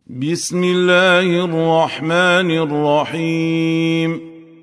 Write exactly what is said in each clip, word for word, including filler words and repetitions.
بسم الله الرحمن الرحيم.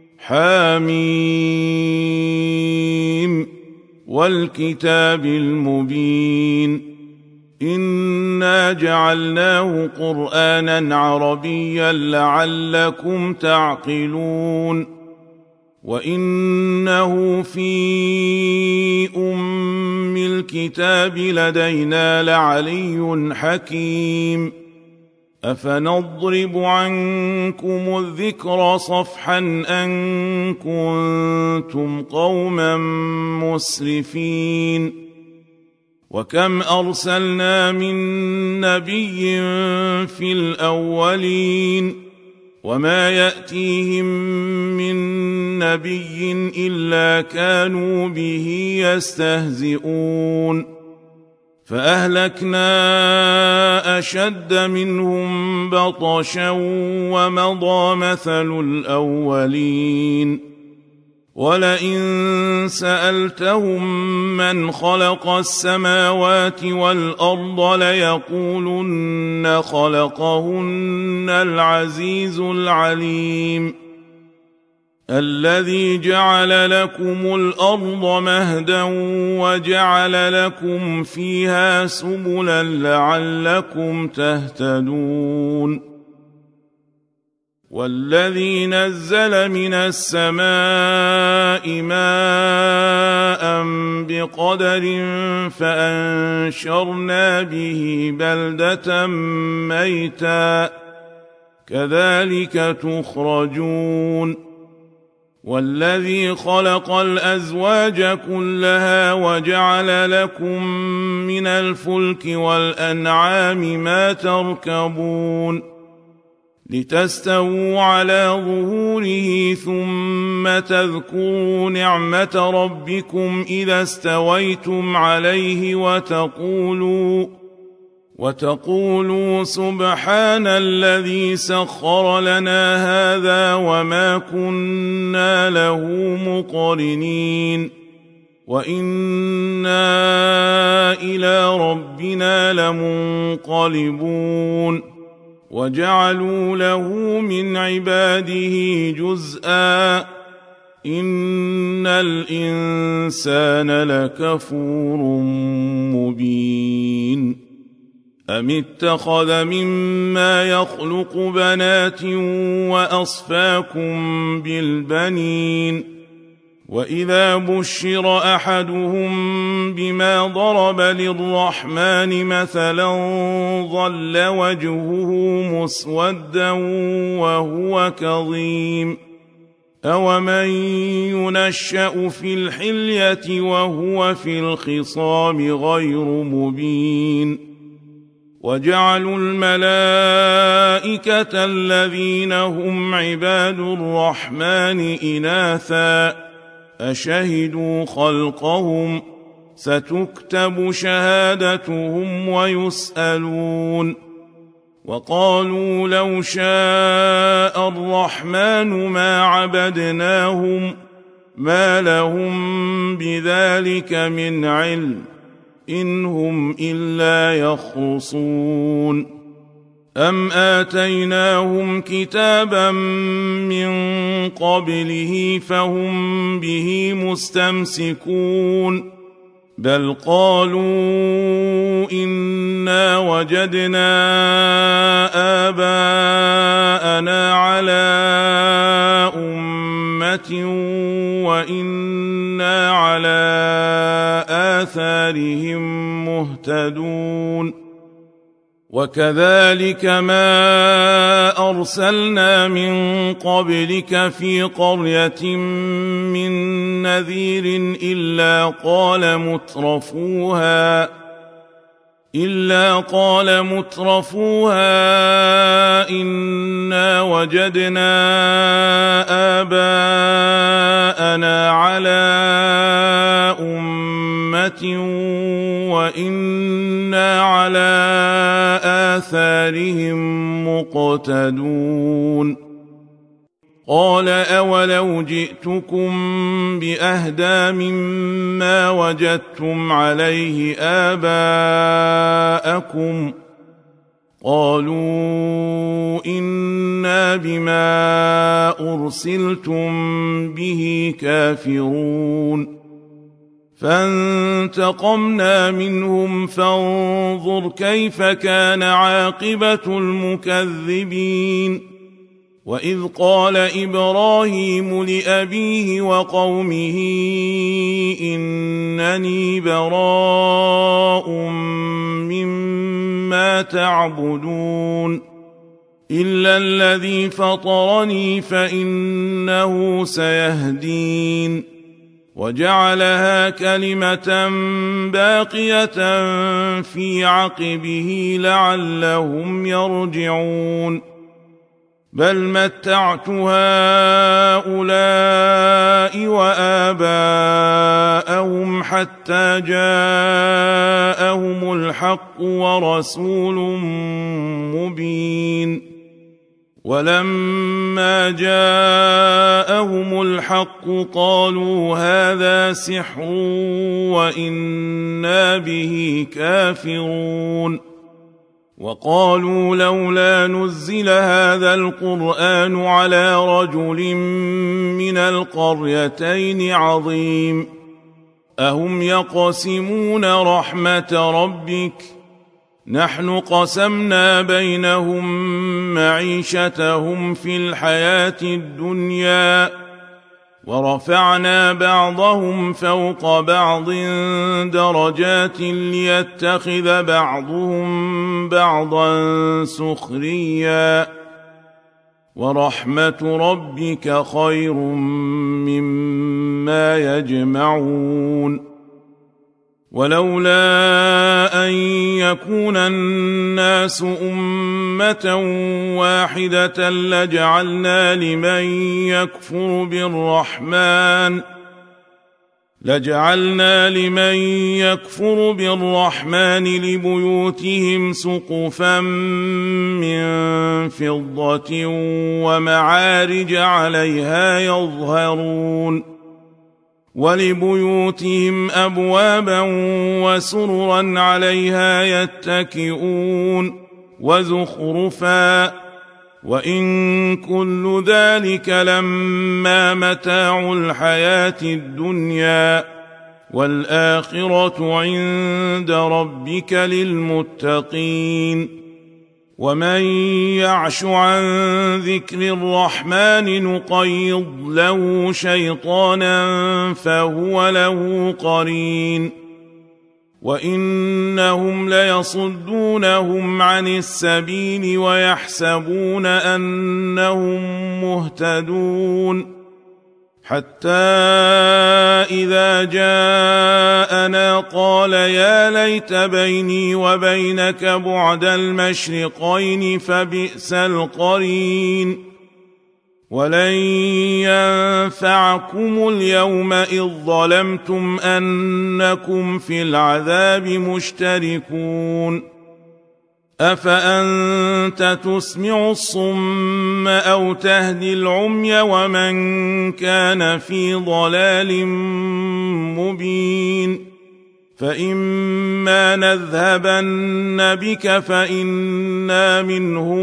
حميم والكتاب المبين. إنا جعلناه قرآنا عربيا لعلكم تعقلون. وإنه في أم الكتاب لدينا لعلي حكيم. أفنضرب عنكم الذكر صفحا أن كنتم قوما مسرفين. وكم أرسلنا من نبي في الأولين وما يأتيهم من نبي إلا كانوا به يستهزئون. فأهلكنا أشد منهم بطشا ومضى مثل الأولين. ولئن سألتهم من خلق السماوات والأرض ليقولن خلقهن العزيز العليم. الذي جعل لكم الأرض مهدا وجعل لكم فيها سبلا لعلكم تهتدون. والذي نزل من السماء ماء بقدر فأنشرنا به بلدة ميتا كذلك تخرجون. والذي خلق الأزواج كلها وجعل لكم من الفلك والأنعام ما تركبون لتستووا على ظهوره ثم تذكروا نعمة ربكم إذا استويتم عليه وتقولوا وتقولوا سبحان الذي سخر لنا هذا وما كنا له مقرنين وإنا إلى ربنا لمنقلبون. وجعلوا له من عباده جزءا إن الإنسان لكفور مبين. أم اتخذ مما يخلق بنات وأصفاكم بالبنين. وإذا بشر أحدهم بما ضرب للرحمن مثلا ظل وجهه مسودا وهو كظيم. أومن ينشأ في الحلية وهو في الخصام غير مبين. وجعلوا الملائكة الذين هم عباد الرحمن إناثا أشهدوا خلقهم ستكتب شهادتهم ويسألون. وقالوا لو شاء الرحمن ما عبدناهم ما لهم بذلك من علم إن هم إلا يخرصون. أم آتيناهم كتابا من قبله فهم به مستمسكون بل قالوا إنا وجدنا آباءنا على أمة وإنا على آثارهم مهتدون. وكذلك ما أرسلنا من قبلك في قرية من نذير إلا قال مترفوها إلا قال مترفوها إنا وجدنا آباءنا على أمة وإنا على آثارهم مقتدون. قال أولو جئتكم بأهدى مما وجدتم عليه آباءكم قالوا إنا بما أرسلتم به كافرون فانتقمنا منهم فانظر كيف كان عاقبة المكذبين وإذ قال إبراهيم لأبيه وقومه إنني براء مما تعبدون إلا الذي فطرني فإنه سيهدين وجعلها كلمة باقية في عقبه لعلهم يرجعون بل متعت هؤلاء وآباءهم حتى جاءهم الحق ورسول مبين ولما جاءهم الحق قالوا هذا سحر وإنا به كافرون وقالوا لولا نزل هذا القرآن على رجل من القريتين عظيم أهم يقسمون رحمة ربك نحن قسمنا بينهم معيشتهم في الحياة الدنيا ورفعنا بعضهم فوق بعض درجات ليتخذ بعضهم بعضا سخريا ورحمة ربك خير مما يجمعون ولولا أن يكون الناس أمة واحدة لجعلنا لمن يكفر بالرحمن لجعلنا لمن يكفر بالرحمن لبيوتهم سقفا من فضة ومعارج عليها يظهرون ولبيوتهم أبوابا وسررا عليها يتكئون وزخرفا وإن كل ذلك لما متاع الحياة الدنيا والآخرة عند ربك للمتقين ومن يعش عن ذكر الرحمن نقيض له شيطانا فهو له قرين وإنهم ليصدونهم عن السبيل ويحسبون أنهم مهتدون حتى إذا جاءنا قال يا ليت بيني وبينك بعد المشرقين فبئس القرين ولن ينفعكم اليوم إذ ظلمتم أنكم في العذاب مشتركون أفأنت تسمع الصم أو تهدي العمي ومن كان في ضلال مبين فإما نذهبن بك فإنا منهم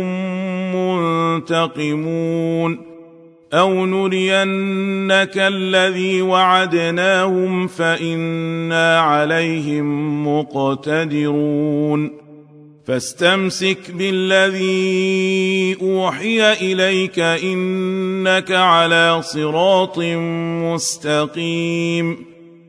منتقمون أو نرينك الذي وعدناهم فإنا عليهم مقتدرون فاستمسك بالذي أوحي إليك إنك على صراط مستقيم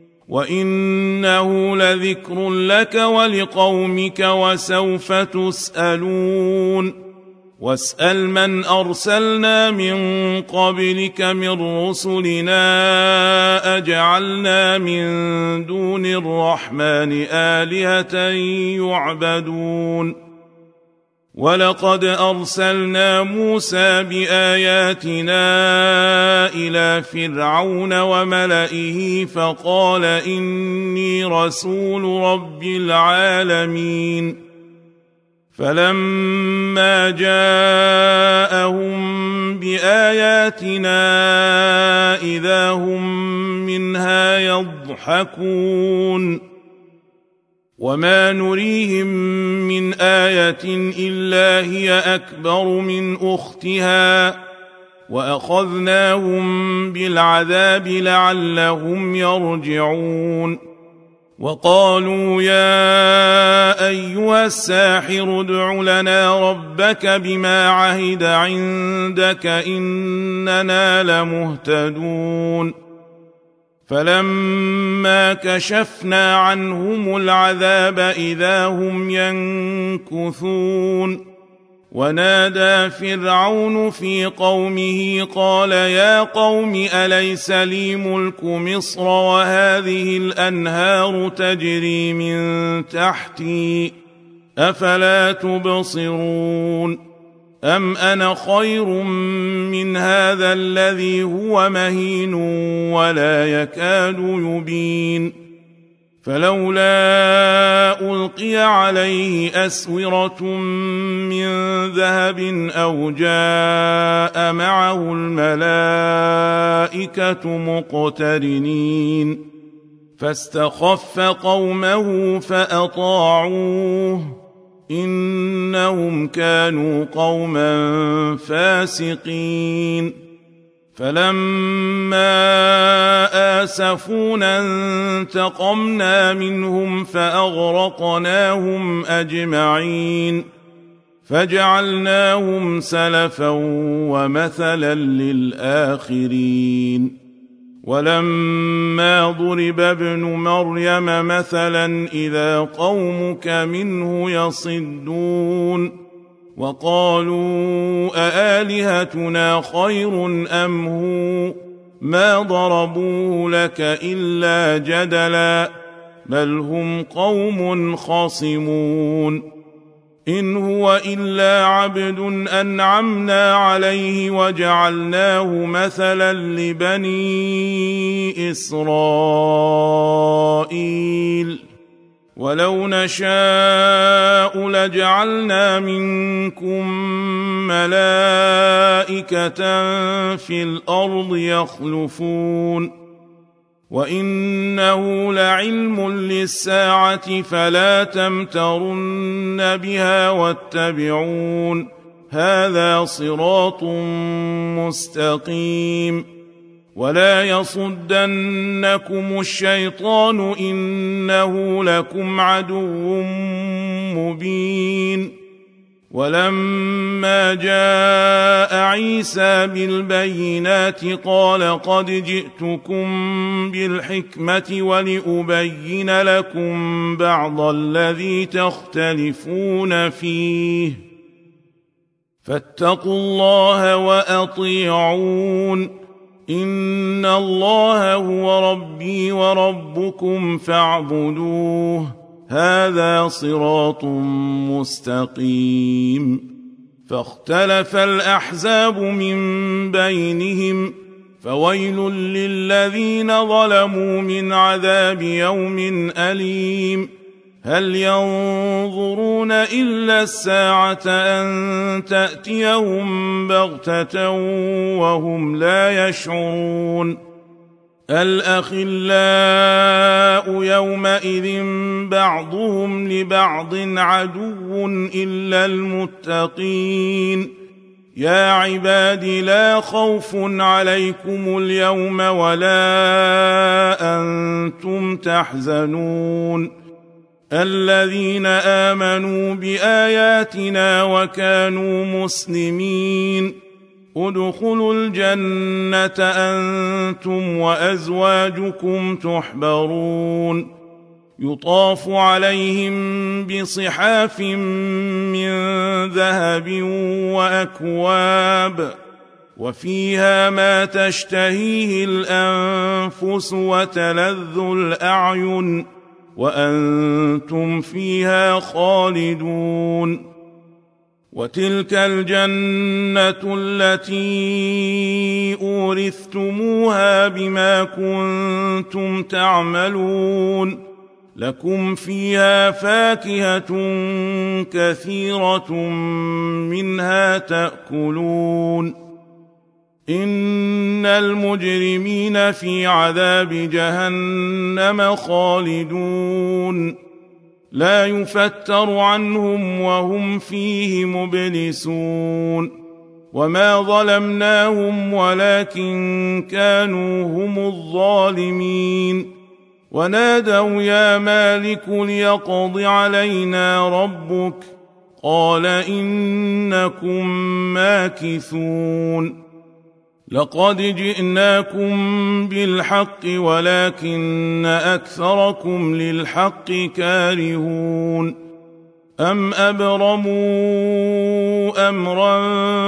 وإنه لذكر لك ولقومك وسوف تسألون واسأل من أرسلنا من قبلك من رسلنا أجعلنا من دون الرحمن آلهة يعبدون ولقد أرسلنا موسى بآياتنا إلى فرعون وملئه فقال إني رسول رب العالمين فلما جاءهم بآياتنا إذا هم منها يضحكون وما نريهم من آية إلا هي أكبر من أختها وأخذناهم بالعذاب لعلهم يرجعون وقالوا يا أيها الساحر ادع لنا ربك بما عهد عندك إننا لمهتدون فلما كشفنا عنهم العذاب إذا هم ينكثون ونادى فرعون في قومه قال يا قوم أليس لي ملك مصر وهذه الأنهار تجري من تحتي أفلا تبصرون أم أنا خير من هذا الذي هو مهين ولا يكاد يبين فلولا ألقي عليه أسورة من ذهب أو جاء معه الملائكة مقترنين فاستخف قومه فأطاعوه إنهم كانوا قوما فاسقين فلما آسفونا انتقمنا منهم فأغرقناهم أجمعين فجعلناهم سلفا ومثلا للآخرين ولما ضرب ابن مريم مثلا إذا قومك منه يصدون وقالوا أآلهتنا خير أم هو ما ضربوه لك إلا جدلا بل هم قوم خصمون إن هو إلا عبد أنعمنا عليه وجعلناه مثلا لبني إسرائيل ولو نشاء لجعلنا منكم ملائكة في الأرض يخلفون وإنه لعلم للساعة فلا تمترن بها واتبعون هذا صراط مستقيم ولا يصدنكم الشيطان إنه لكم عدو مبين ولما جاء عيسى بالبينات قال قد جئتكم بالحكمة ولأبين لكم بعض الذي تختلفون فيه فاتقوا الله وأطيعون إن الله هو ربي وربكم فاعبدوه هذا صراط مستقيم فاختلف الأحزاب من بينهم فويل للذين ظلموا من عذاب يوم أليم هل ينظرون إلا الساعة أن تأتيهم بغتة وهم لا يشعرون الأخلاء يومئذ بعضهم لبعض عدو إلا المتقين يا عباد لا خوف عليكم اليوم ولا أنتم تحزنون الذين آمنوا بآياتنا وكانوا مسلمين ادخلوا الجنة أنتم وأزواجكم تحبرون يطاف عليهم بصحاف من ذهب وأكواب وفيها ما تشتهيه الأنفس وتلذ الأعين وأنتم فيها خالدون وتلك الجنة التي أورثتموها بما كنتم تعملون لكم فيها فاكهة كثيرة منها تأكلون إن المجرمين في عذاب جهنم خالدون لا يفتر عنهم وهم فيه مبلسون وما ظلمناهم ولكن كانوا هم الظالمين ونادوا يا مالك ليقض علينا ربك قال إنكم ماكثون لقد جئناكم بالحق ولكن أكثركم للحق كارهون أم أبرموا أمرا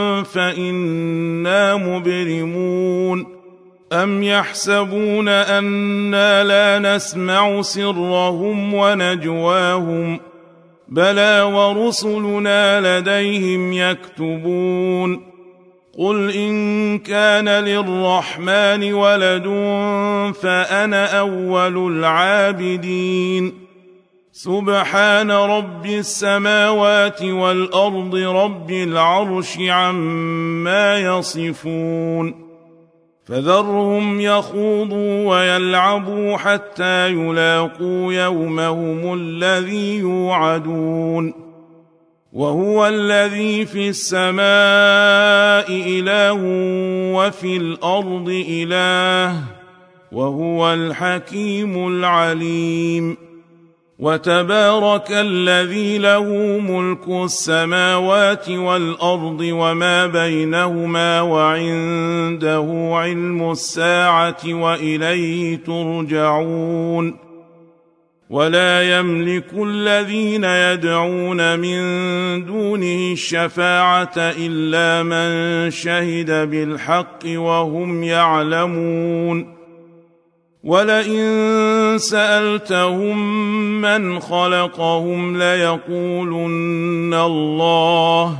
فإنا مبرمون أم يحسبون أنا لا نسمع سرهم ونجواهم بلى ورسلنا لديهم يكتبون قل إن كان للرحمن ولد فأنا أول العابدين سبحان رب السماوات والأرض رب العرش عما يصفون فذرهم يخوضوا ويلعبوا حتى يلاقوا يومهم الذي يوعدون وهو الذي في السماء إله وفي الأرض إله وهو الحكيم العليم وتبارك الذي له ملك السماوات والأرض وما بينهما وعنده علم الساعة وإليه ترجعون ولا يملك الذين يدعون من دونه الشفاعة إلا من شهد بالحق وهم يعلمون ولئن سألتهم من خلقهم ليقولن الله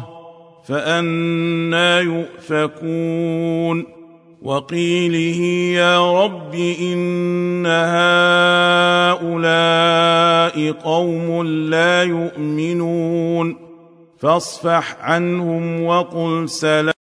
فأنى يؤفكون وقيله يا رب إن هؤلاء قوم لا يؤمنون فاصفح عنهم وقل سلام